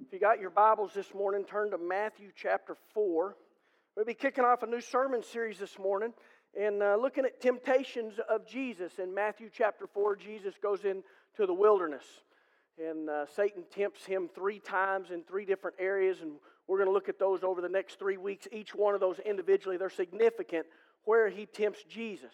If you got your Bibles this morning, turn to Matthew chapter 4. We'll be kicking off a new sermon series this morning and looking at temptations of Jesus. In Matthew chapter 4, Jesus goes into the wilderness. And Satan tempts him 3 times in 3 different areas. And we're going to look at those over the next 3 weeks. Each one of those individually, they're significant where he tempts Jesus.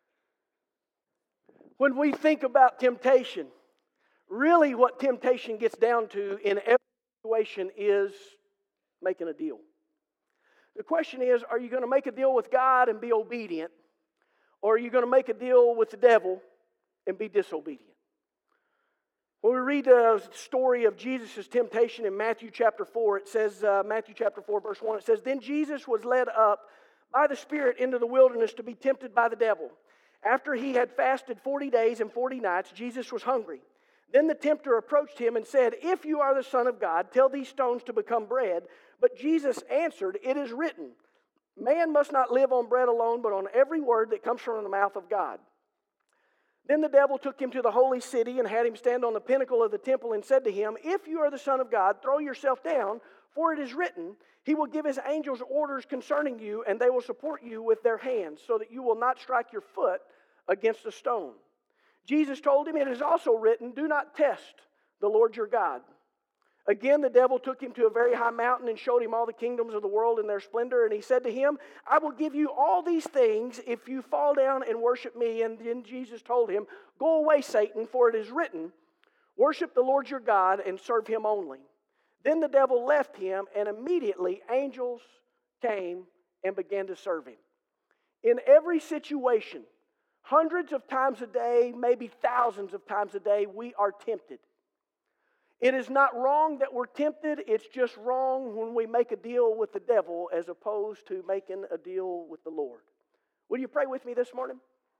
When we think about temptation, really what temptation gets down to in every situation is making a deal. The question is, are you going to make a deal with God and be obedient? Or are you going to make a deal with the devil and be disobedient? When we read the story of Jesus' temptation in Matthew chapter 4, it says, Matthew chapter 4 verse 1, it says, "Then Jesus was led up by the Spirit into the wilderness to be tempted by the devil. After he had fasted 40 days and 40 nights, Jesus was hungry. Then the tempter approached him and said, 'If you are the Son of God, tell these stones to become bread.' But Jesus answered, 'It is written, man must not live on bread alone, but on every word that comes from the mouth of God.' Then the devil took him to the holy city and had him stand on the pinnacle of the temple and said to him, 'If you are the Son of God, throw yourself down, for it is written, he will give his angels orders concerning you, and they will support you with their hands, so that you will not strike your foot against a stone.' Jesus told him, 'It is also written, do not test the Lord your God.' Again, the devil took him to a very high mountain and showed him all the kingdoms of the world in their splendor. And he said to him, 'I will give you all these things if you fall down and worship me.' And then Jesus told him, 'Go away, Satan, for it is written, worship the Lord your God and serve him only.' Then the devil left him, and immediately angels came and began to serve him." In every situation, hundreds of times a day, maybe thousands of times a day, we are tempted. It is not wrong that we're tempted. It's just wrong when we make a deal with the devil as opposed to making a deal with the Lord. Will you pray with me this morning?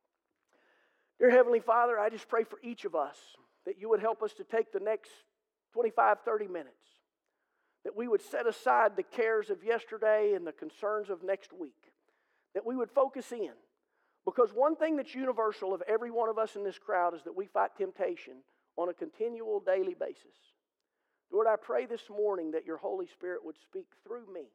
Dear Heavenly Father, I just pray for each of us that you would help us to take the next 25, 30 minutes, that we would set aside the cares of yesterday and the concerns of next week, that we would focus in. Because one thing that's universal of every one of us in this crowd is that we fight temptation on a continual daily basis. Lord, I pray this morning that your Holy Spirit would speak through me,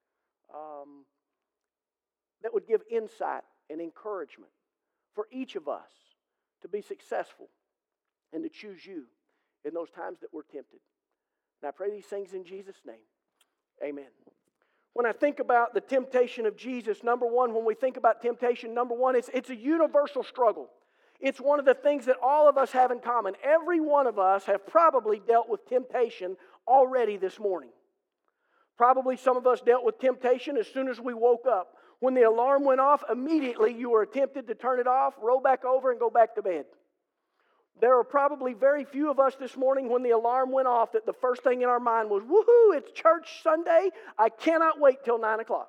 that would give insight and encouragement for each of us to be successful and to choose you in those times that we're tempted. And I pray these things in Jesus' name. Amen. When I think about the temptation of Jesus, when we think about temptation, it's a universal struggle. It's one of the things that all of us have in common. Every one of us have probably dealt with temptation already this morning. Probably some of us dealt with temptation as soon as we woke up. When the alarm went off, immediately you were tempted to turn it off, roll back over, and go back to bed. There are probably very few of us this morning when the alarm went off that the first thing in our mind was, woohoo, it's church Sunday. I cannot wait till 9 o'clock.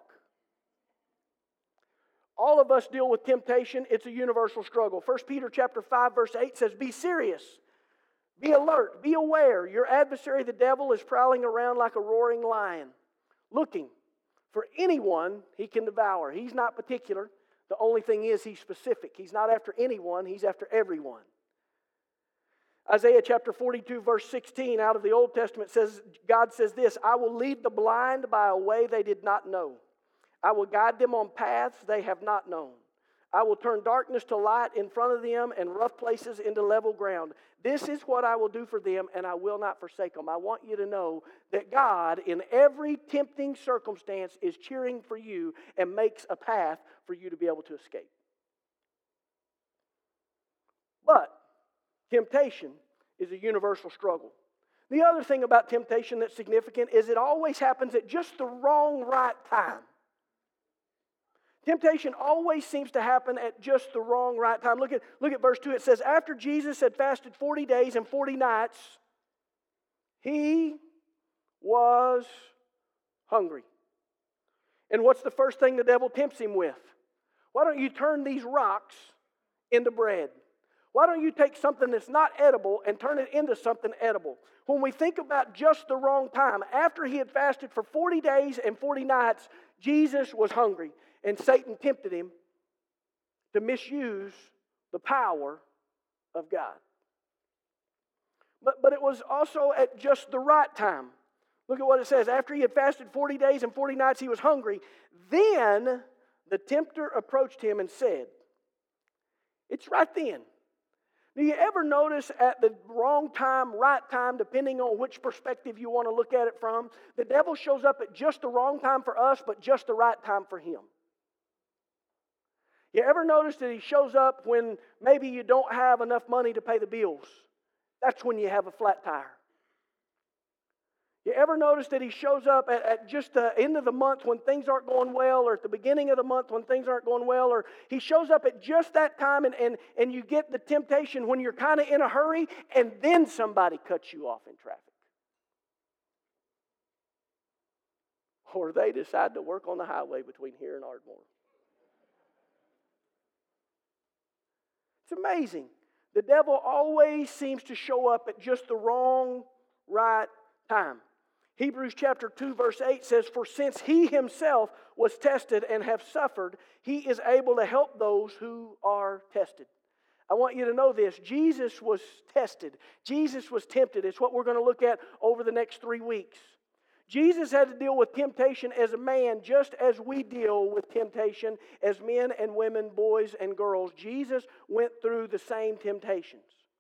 All of us deal with temptation. It's a universal struggle. 1 Peter chapter 5 verse 8 says, "Be serious, be alert, be aware. Your adversary the devil is prowling around like a roaring lion, looking for anyone he can devour." He's not particular. The only thing is he's specific. He's not after anyone, he's after everyone. Isaiah chapter 42 verse 16 out of the Old Testament says, God says this, "I will lead the blind by a way they did not know. I will guide them on paths they have not known. I will turn darkness to light in front of them and rough places into level ground. This is what I will do for them, and I will not forsake them." I want you to know that God, in every tempting circumstance, is cheering for you and makes a path for you to be able to escape. But temptation is a universal struggle. The other thing about temptation that's significant is it always happens at just the wrong right time. Temptation always seems to happen at just the wrong right time. Look at verse 2. It says, "After Jesus had fasted 40 days and 40 nights, he was hungry." And what's the first thing the devil tempts him with? Why don't you turn these rocks into bread? Why don't you take something that's not edible and turn it into something edible? When we think about just the wrong time, after he had fasted for 40 days and 40 nights, Jesus was hungry. And Satan tempted him to misuse the power of God. But it was also at just the right time. Look at what it says. After he had fasted 40 days and 40 nights, he was hungry. Then the tempter approached him and said, it's right then. Do you ever notice at the wrong time, right time, depending on which perspective you want to look at it from, the devil shows up at just the wrong time for us, but just the right time for him? You ever notice that he shows up when maybe you don't have enough money to pay the bills? That's when you have a flat tire. You ever notice that he shows up at just the end of the month when things aren't going well, or at the beginning of the month when things aren't going well, or he shows up at just that time and you get the temptation when you're kind of in a hurry, and then somebody cuts you off in traffic. Or they decide to work on the highway between here and Ardmore. It's amazing. The devil always seems to show up at just the wrong, right time. Hebrews chapter 2 verse 8 says, for since he himself was tested and have suffered, he is able to help those who are tested. I want you to know this. Jesus was tested. Jesus was tempted. It's what we're going to look at over the next 3 weeks. Jesus had to deal with temptation as a man just as we deal with temptation as men and women, boys and girls. Jesus went through the same temptations.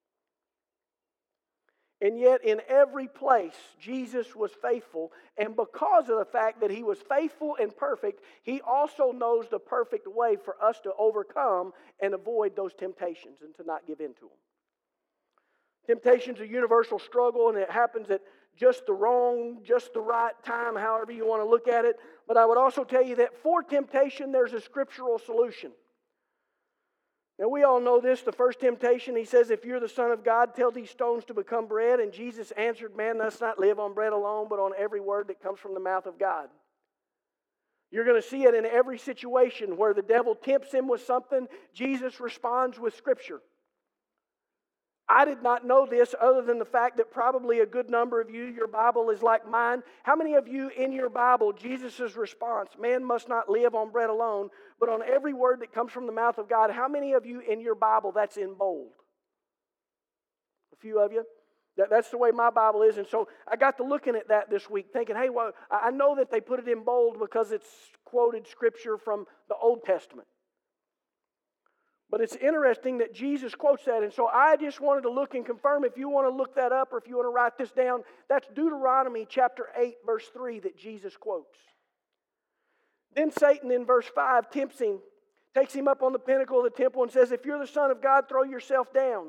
And yet in every place, Jesus was faithful. And because of the fact that he was faithful and perfect, he also knows the perfect way for us to overcome and avoid those temptations and to not give in to them. Temptation's a universal struggle, and it happens at just the wrong, just the right time, however you want to look at it. But I would also tell you that for temptation, there's a scriptural solution. Now, we all know this. The first temptation, he says, if you're the Son of God, tell these stones to become bread. And Jesus answered, man does not live on bread alone, but on every word that comes from the mouth of God. You're going to see it in every situation where the devil tempts him with something. Jesus responds with Scripture. I did not know this other than the fact that probably a good number of you, your Bible is like mine. How many of you in your Bible, Jesus' response, man must not live on bread alone, but on every word that comes from the mouth of God, how many of you in your Bible that's in bold? A few of you? That's the way my Bible is. And so I got to looking at that this week thinking, hey, well, I know that they put it in bold because it's quoted Scripture from the Old Testament. But it's interesting that Jesus quotes that. And so I just wanted to look and confirm, if you want to look that up or if you want to write this down, that's Deuteronomy chapter 8, verse 3 that Jesus quotes. Then Satan in verse 5 tempts him, takes him up on the pinnacle of the temple and says, if you're the Son of God, throw yourself down.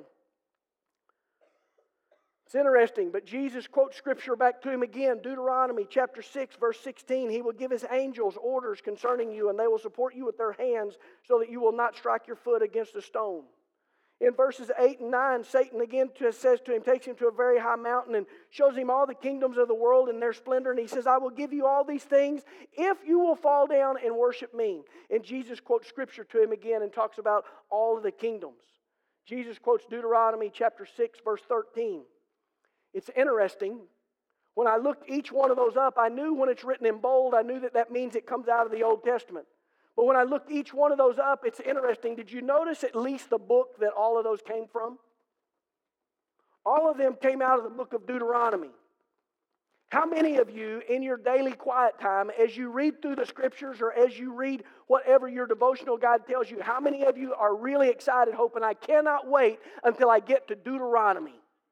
It's interesting, but Jesus quotes Scripture back to him again. Deuteronomy chapter 6, verse 16. He will give his angels orders concerning you, and they will support you with their hands so that you will not strike your foot against a stone. In verses 8 and 9, Satan again says to him, takes him to a very high mountain and shows him all the kingdoms of the world and their splendor. And he says, I will give you all these things if you will fall down and worship me. And Jesus quotes Scripture to him again and talks about all of the kingdoms. Jesus quotes Deuteronomy chapter 6, verse 13. It's interesting. When I looked each one of those up, I knew when it's written in bold, I knew that means it comes out of the Old Testament. But when I looked each one of those up, it's interesting. Did you notice at least the book that all of those came from? All of them came out of the book of Deuteronomy. How many of you in your daily quiet time, as you read through the Scriptures or as you read whatever your devotional guide tells you, how many of you are really excited, hoping, I cannot wait until I get to Deuteronomy?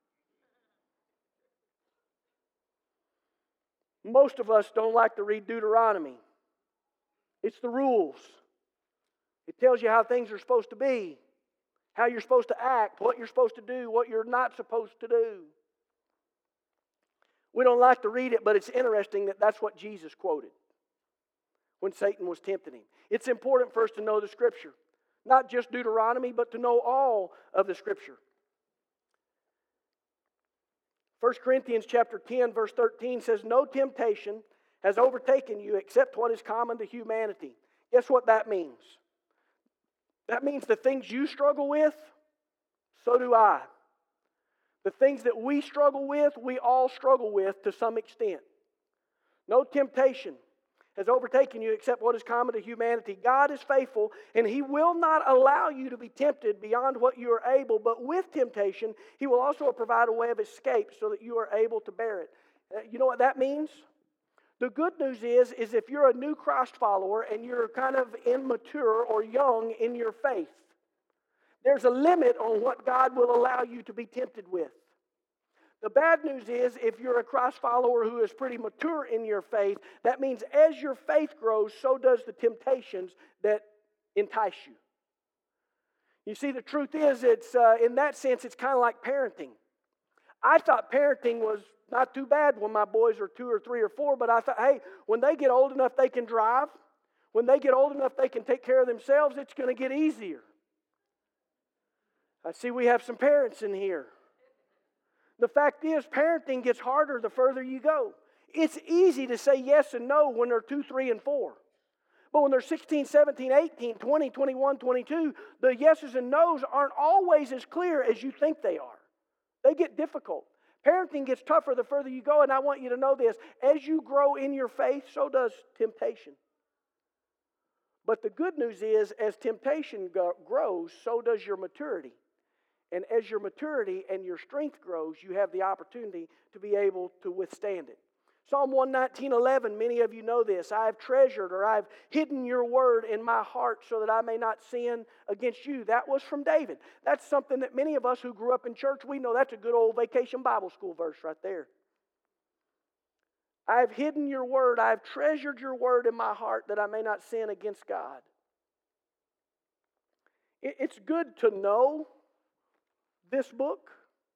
Most of us don't like to read Deuteronomy. It's the rules. It tells you how things are supposed to be, how you're supposed to act, what you're supposed to do, what you're not supposed to do. We don't like to read it, but it's interesting that that's what Jesus quoted when Satan was tempting him. It's important for us to know the Scripture, not just Deuteronomy, but to know all of the Scripture. 1 Corinthians chapter 10, verse 13 says, no temptation has overtaken you except what is common to humanity. Guess what that means? That means the things you struggle with, so do I. The things that we struggle with, we all struggle with to some extent. No temptation has overtaken you except what is common to humanity. God is faithful, and He will not allow you to be tempted beyond what you are able, but with temptation, He will also provide a way of escape so that you are able to bear it. You know what that means? The good news is if you're a new Christ follower and you're kind of immature or young in your faith, there's a limit on what God will allow you to be tempted with. The bad news is if you're a Christ follower who is pretty mature in your faith, that means as your faith grows, so does the temptations that entice you. You see, the truth is, it's in that sense, it's kind of like parenting. I thought parenting was not too bad when my boys are 2 or 3 or 4, but I thought, hey, when they get old enough they can drive, when they get old enough they can take care of themselves, it's going to get easier. I see we have some parents in here. The fact is, parenting gets harder the further you go. It's easy to say yes and no when they're 2, 3, and 4. But when they're 16, 17, 18, 20, 21, 22, the yeses and nos aren't always as clear as you think they are. They get difficult. Parenting gets tougher the further you go, and I want you to know this. As you grow in your faith, so does temptation. But the good news is, as temptation grows, so does your maturity. And as your maturity and your strength grows, you have the opportunity to be able to withstand it. Psalm 119:11, many of you know this. I have treasured, or I've hidden your word in my heart so that I may not sin against you. That was from David. That's something that many of us who grew up in church, we know that's a good old vacation Bible school verse right there. I have hidden your word. I have treasured your word in my heart that I may not sin against God. It's good to know this book,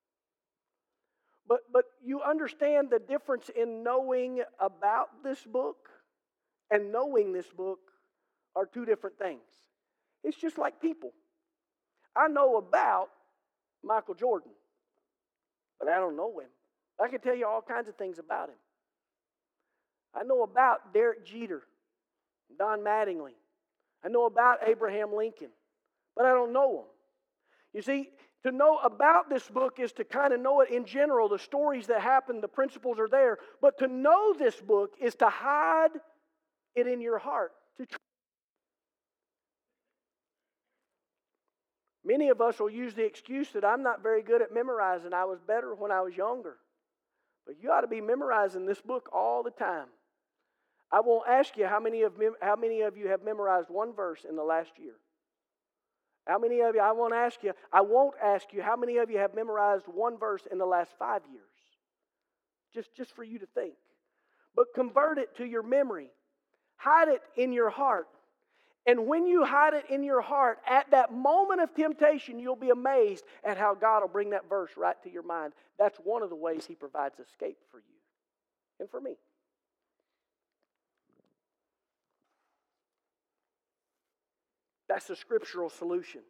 but you understand the difference in knowing about this book and knowing this book are two different things. It's just like people. I know about Michael Jordan, but I don't know him. I can tell you all kinds of things about him. I know about Derek Jeter, Don Mattingly. I know about Abraham Lincoln, but I don't know him. You see, to know about this book is to kind of know it in general. The stories that happen, the principles are there. But to know this book is to hide it in your heart. Many of us will use the excuse that I'm not very good at memorizing. I was better when I was younger. But you ought to be memorizing this book all the time. I won't ask you how many of you have memorized one verse in the last year. How many of you, I won't ask you how many of you have memorized one verse in the last 5 years. Just for you to think. But convert it to your memory. Hide it in your heart. And when you hide it in your heart, at that moment of temptation, you'll be amazed at how God will bring that verse right to your mind. That's one of the ways He provides escape for you and for me. That's the scriptural solution.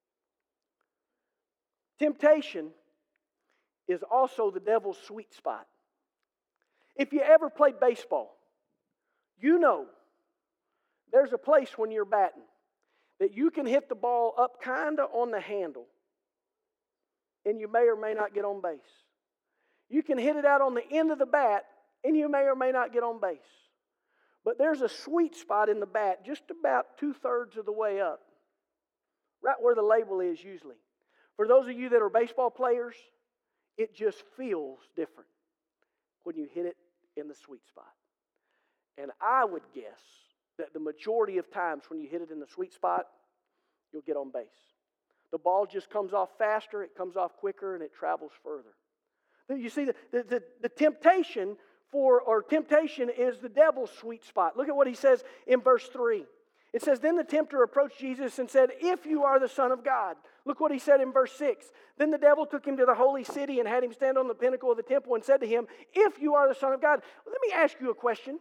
Temptation is also the devil's sweet spot. If you ever played baseball, you know there's a place when you're batting that you can hit the ball up kind of on the handle and you may or may not get on base. You can hit it out on the end of the bat and you may or may not get on base. But there's a sweet spot in the bat just about 2/3 of the way up. Right where the label is usually. For those of you that are baseball players, it just feels different when you hit it in the sweet spot. And I would guess that the majority of times when you hit it in the sweet spot, you'll get on base. The ball just comes off faster, it comes off quicker, and it travels further. You see, the temptation temptation is the devil's sweet spot. Look at what he says in verse 3. It says, then the tempter approached Jesus and said, if you are the Son of God. Look what he said in verse 6. Then the devil took him to the holy city and had him stand on the pinnacle of the temple and said to him, if you are the Son of God. Let me ask you a question.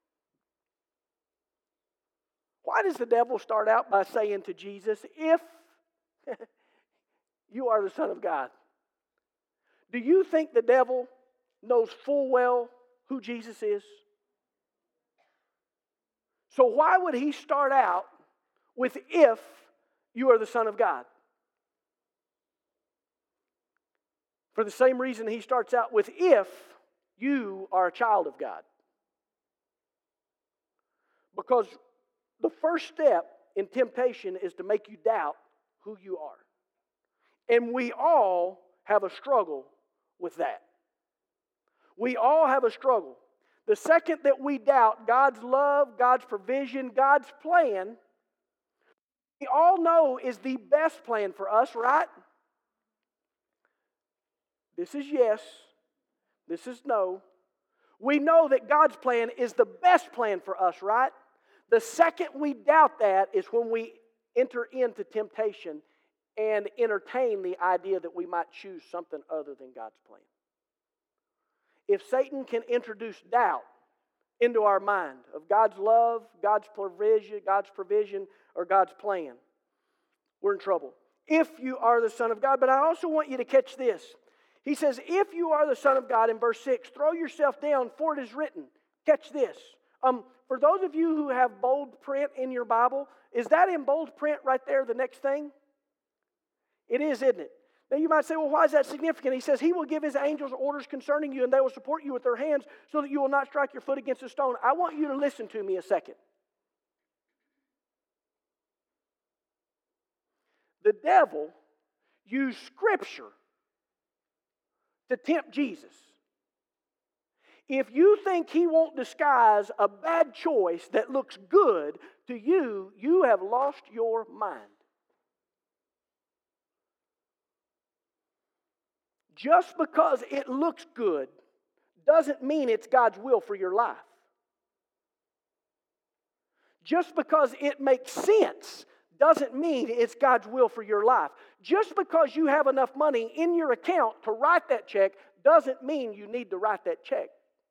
Why does the devil start out by saying to Jesus, if you are the Son of God? Do you think the devil knows full well who Jesus is? So why would he start out with if you are the Son of God? For the same reason he starts out with if you are a child of God. Because the first step in temptation is to make you doubt who you are. And we all have a struggle with that. We all have a struggle. The second that we doubt God's love, God's provision, God's plan, we all know is the best plan for us, right? This is yes. This is no. We know that God's plan is the best plan for us, right? The second we doubt that is when we enter into temptation and entertain the idea that we might choose something other than God's plan. If Satan can introduce doubt into our mind of God's love, God's provision, or God's plan, we're in trouble. If you are the Son of God. But I also want you to catch this. He says, if you are the Son of God, in verse 6, throw yourself down, for it is written. Catch this. For those of you who have bold print in your Bible, is that in bold print right there, the next thing? It is, isn't it? Now you might say, well, why is that significant? He says, he will give his angels orders concerning you, and they will support you with their hands so that you will not strike your foot against a stone. I want you to listen to me a second. The devil used Scripture to tempt Jesus. If you think he won't disguise a bad choice that looks good to you, you have lost your mind. Just because it looks good doesn't mean it's God's will for your life. Just because it makes sense doesn't mean it's God's will for your life. Just because you have enough money in your account to write that check doesn't mean you need to write that check.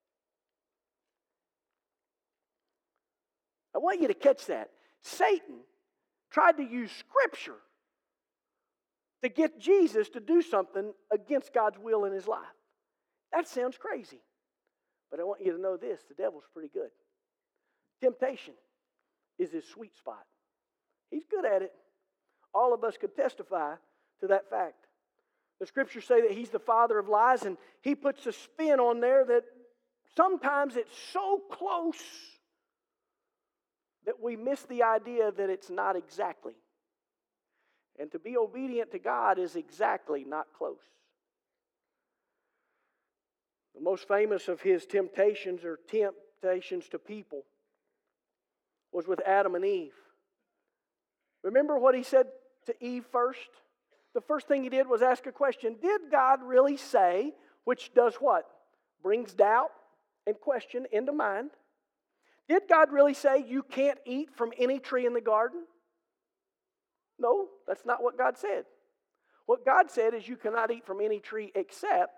I want you to catch that. Satan tried to use Scripture to get Jesus to do something against God's will in his life. That sounds crazy. But I want you to know this, the devil's pretty good. Temptation is his sweet spot. He's good at it. All of us could testify to that fact. The Scriptures say that he's the father of lies, and he puts a spin on there that sometimes it's so close that we miss the idea that it's not exactly. And to be obedient to God is exactly not close. The most famous of his temptations or temptations to people was with Adam and Eve. Remember what he said to Eve first? The first thing he did was ask a question. Did God really say, which does what? Brings doubt and question into mind. Did God really say you can't eat from any tree in the garden? No, that's not what God said. What God said is you cannot eat from any tree except,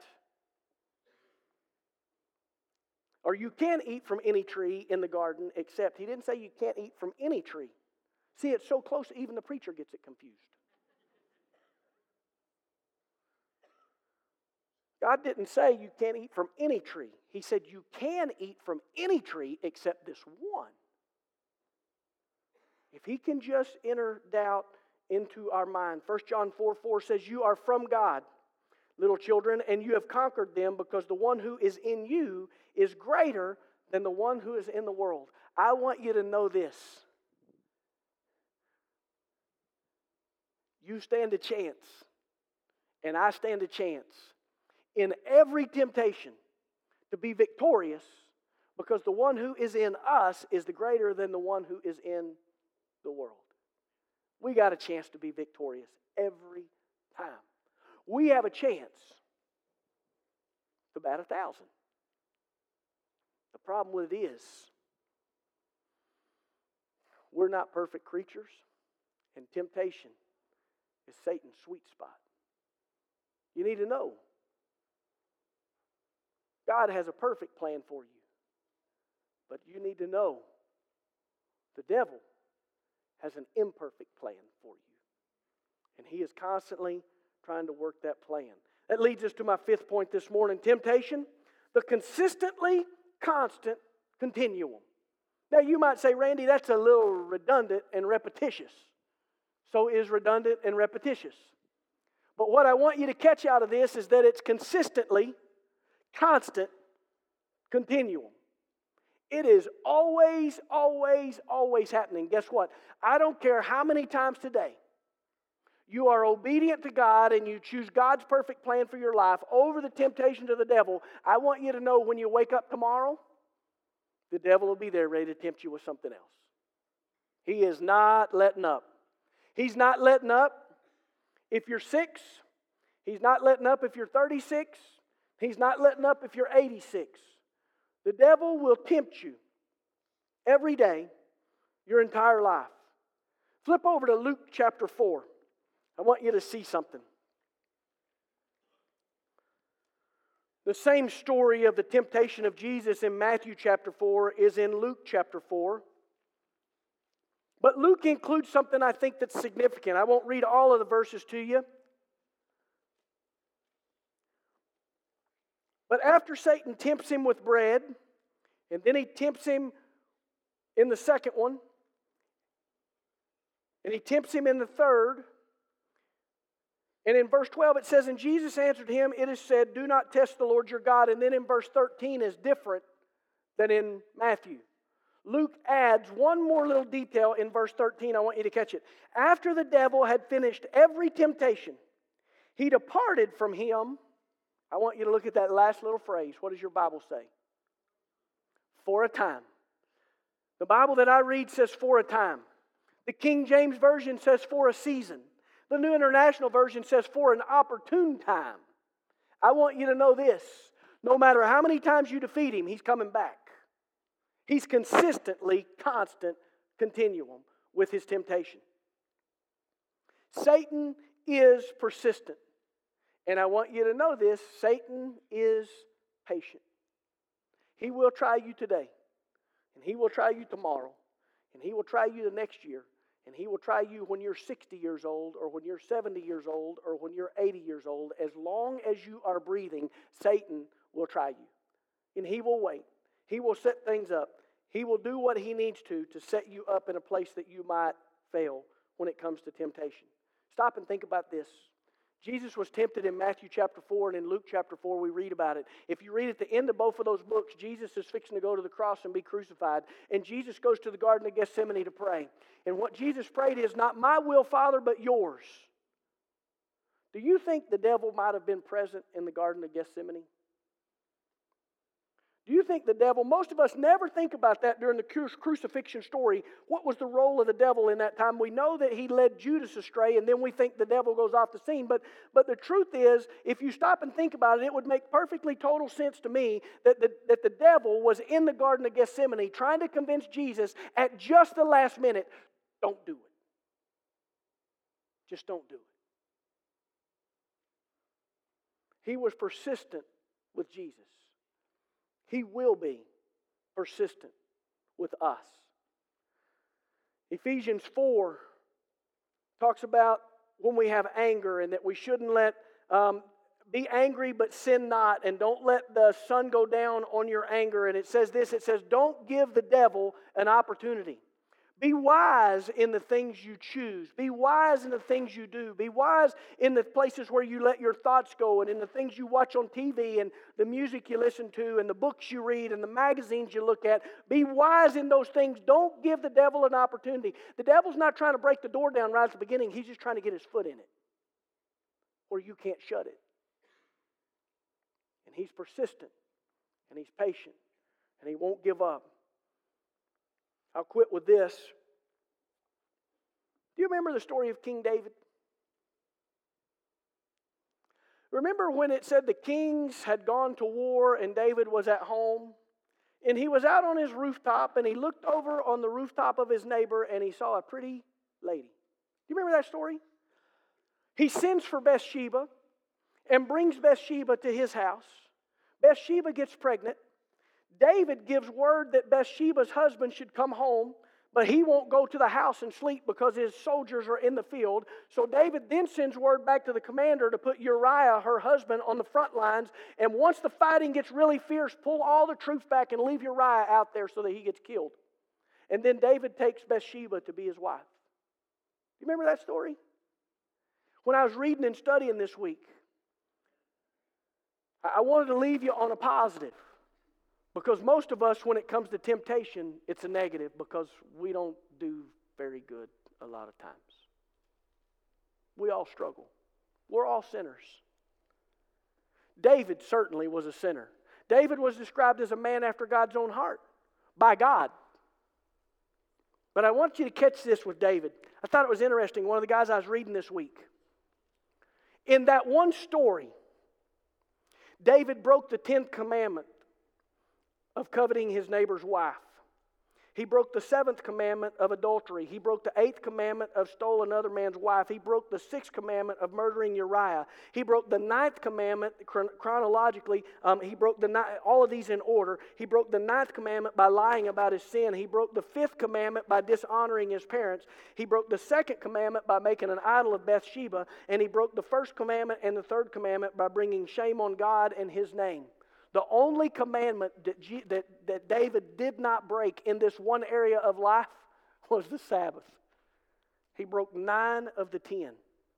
or you can eat from any tree in the garden except. He didn't say you can't eat from any tree. See, it's so close even the preacher gets it confused. God didn't say you can't eat from any tree. He said you can eat from any tree except this one. If he can just enter doubt into our mind. 1 John 4:4 says, you are from God, little children, and you have conquered them because the one who is in you is greater than the one who is in the world. I want you to know this. You stand a chance, and I stand a chance in every temptation to be victorious because the one who is in us is the greater than the one who is in the world. We got a chance to be victorious every time. We have a chance to bat 1,000. The problem with it is we're not perfect creatures, and temptation is Satan's sweet spot. You need to know God has a perfect plan for you. But you need to know the devil has an imperfect plan for you. And he is constantly trying to work that plan. That leads us to my fifth point this morning. Temptation, the consistently constant continuum. Now you might say, Randy, that's a little redundant and repetitious. So is redundant and repetitious. But what I want you to catch out of this is that it's consistently constant continuum. It is always, always, always happening. Guess what? I don't care how many times today you are obedient to God and you choose God's perfect plan for your life over the temptations of the devil, I want you to know when you wake up tomorrow, the devil will be there ready to tempt you with something else. He is not letting up. He's not letting up if you're 6. He's not letting up if you're 36. He's not letting up if you're 86. The devil will tempt you every day, your entire life. Flip over to Luke chapter 4. I want you to see something. The same story of the temptation of Jesus in Matthew chapter 4 is in Luke chapter 4. But Luke includes something I think that's significant. I won't read all of the verses to you. But after Satan tempts him with bread, and then he tempts him in the second one, and he tempts him in the third, and in verse 12 it says, and Jesus answered him, it is said, do not test the Lord your God. And then in verse 13 is different than in Matthew. Luke adds one more little detail in verse 13. I want you to catch it. After the devil had finished every temptation, he departed from him. I want you to look at that last little phrase. What does your Bible say? For a time. The Bible that I read says for a time. The King James Version says for a season. The New International Version says for an opportune time. I want you to know this. No matter how many times you defeat him, he's coming back. He's consistently, constant, continuum with his temptation. Satan is persistent. And I want you to know this. Satan is patient. He will try you today. And he will try you tomorrow. And he will try you the next year. And he will try you when you're 60 years old, or when you're 70 years old, or when you're 80 years old. As long as you are breathing, Satan will try you. And he will wait. He will set things up. He will do what he needs to set you up in a place that you might fail when it comes to temptation. Stop and think about this. Jesus was tempted in Matthew chapter 4, and in Luke chapter 4 we read about it. If you read at the end of both of those books, Jesus is fixing to go to the cross and be crucified. And Jesus goes to the Garden of Gethsemane to pray. And what Jesus prayed is, not my will, Father, but yours. Do you think the devil might have been present in the Garden of Gethsemane? Do you think the devil, most of us never think about that during the crucifixion story. What was the role of the devil in that time? We know that he led Judas astray, and then we think the devil goes off the scene. But the truth is, if you stop and think about it, it would make perfectly total sense to me that the devil was in the Garden of Gethsemane trying to convince Jesus at just the last minute, don't do it. Just don't do it. He was persistent with Jesus. He will be persistent with us. Ephesians 4 talks about when we have anger and that we shouldn't be angry but sin not, and don't let the sun go down on your anger. And it says this, it says, don't give the devil an opportunity. Be wise in the things you choose. Be wise in the things you do. Be wise in the places where you let your thoughts go, and in the things you watch on TV, and the music you listen to, and the books you read, and the magazines you look at. Be wise in those things. Don't give the devil an opportunity. The devil's not trying to break the door down right at the beginning. He's just trying to get his foot in it where you can't shut it. And he's persistent, and he's patient, and he won't give up. I'll quit with this. Do you remember the story of King David? Remember when it said the kings had gone to war and David was at home? And he was out on his rooftop, and he looked over on the rooftop of his neighbor, and he saw a pretty lady. Do you remember that story? He sends for Bathsheba and brings Bathsheba to his house. Bathsheba gets pregnant. David gives word that Bathsheba's husband should come home, but he won't go to the house and sleep because his soldiers are in the field. So David then sends word back to the commander to put Uriah, her husband, on the front lines. And once the fighting gets really fierce, pull all the troops back and leave Uriah out there so that he gets killed. And then David takes Bathsheba to be his wife. Do you remember that story? When I was reading and studying this week, I wanted to leave you on a positive. Because most of us, when it comes to temptation, it's a negative because we don't do very good a lot of times. We all struggle. We're all sinners. David certainly was a sinner. David was described as a man after God's own heart by God. But I want you to catch this with David. I thought it was interesting. One of the guys I was reading this week. In that one story, David broke the 10th commandment of coveting his neighbor's wife. He broke the 7th commandment of adultery. He broke the 8th commandment of stealing another man's wife. He broke the 6th commandment of murdering Uriah. He broke the 9th commandment chronologically. He broke all of these in order. He broke the 9th commandment by lying about his sin. He broke the 5th commandment by dishonoring his parents. He broke the 2nd commandment by making an idol of Bathsheba. And he broke the 1st commandment and the 3rd commandment by bringing shame on God and His name. The only commandment that David did not break in this one area of life was the Sabbath. He broke 9 of the 10.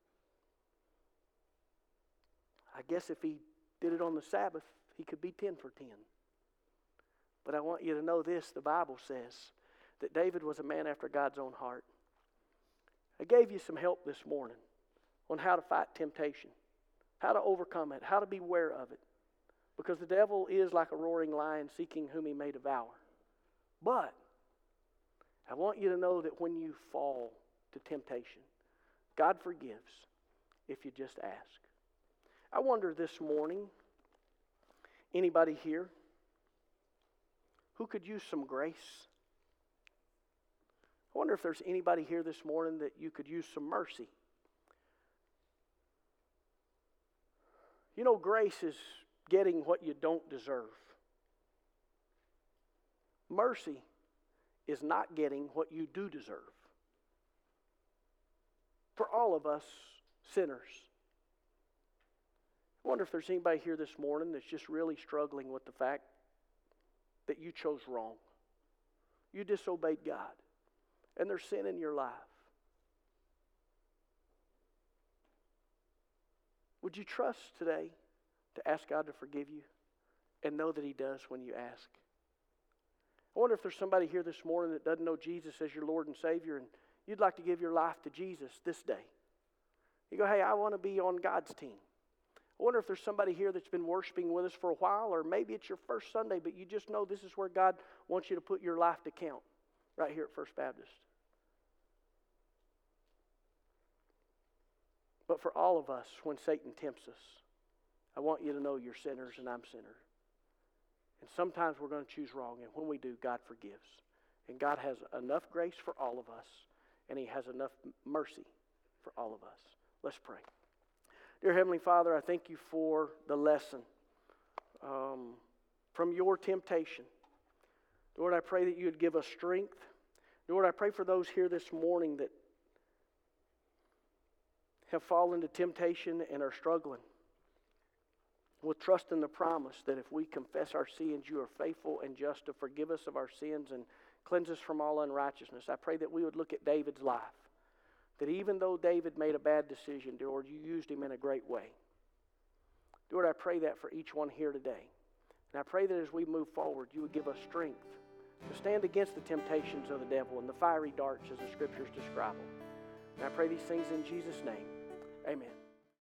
I guess if he did it on the Sabbath, he could be 10 for 10. But I want you to know this, the Bible says that David was a man after God's own heart. I gave you some help this morning on how to fight temptation, how to overcome it, how to beware of it. Because the devil is like a roaring lion seeking whom he may devour. But I want you to know that when you fall to temptation, God forgives if you just ask. I wonder this morning, anybody here who could use some grace? I wonder if there's anybody here this morning that you could use some mercy. You know, grace is getting what you don't deserve. Mercy is not getting what you do deserve. For all of us sinners. I wonder if there's anybody here this morning that's just really struggling with the fact that you chose wrong. You disobeyed God. And there's sin in your life. Would you trust today to ask God to forgive you and know that He does when you ask? I wonder if there's somebody here this morning that doesn't know Jesus as your Lord and Savior, and you'd like to give your life to Jesus this day. You go, hey, I want to be on God's team. I wonder if there's somebody here that's been worshiping with us for a while, or maybe it's your first Sunday, but you just know this is where God wants you to put your life to count, right here at First Baptist. But for all of us, when Satan tempts us, I want you to know you're sinners and I'm sinner. And sometimes we're going to choose wrong, and when we do, God forgives. And God has enough grace for all of us, and He has enough mercy for all of us. Let's pray. Dear Heavenly Father, I thank you for the lesson from your temptation. Lord, I pray that you would give us strength. Lord, I pray for those here this morning that have fallen to temptation and are struggling with trust in the promise that if we confess our sins, you are faithful and just to forgive us of our sins and cleanse us from all unrighteousness. I pray that we would look at David's life, that even though David made a bad decision, Lord, you used him in a great way. Lord, I pray that for each one here today. And I pray that as we move forward, you would give us strength to stand against the temptations of the devil and the fiery darts as the Scriptures describe them. And I pray these things in Jesus' name. Amen.